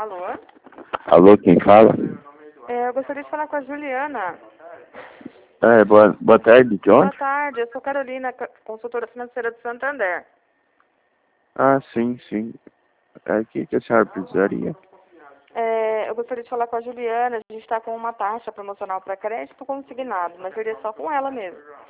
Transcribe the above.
Alô? Alô, quem fala? Eu gostaria de falar com a Juliana. Boa tarde, de Boa onde? tarde, eu sou Carolina, consultora financeira do Santander. Ah, sim, sim. O que a senhora precisaria? Eu gostaria de falar com a Juliana. A gente está com uma taxa promocional para crédito consignado, mas seria só com ela mesmo.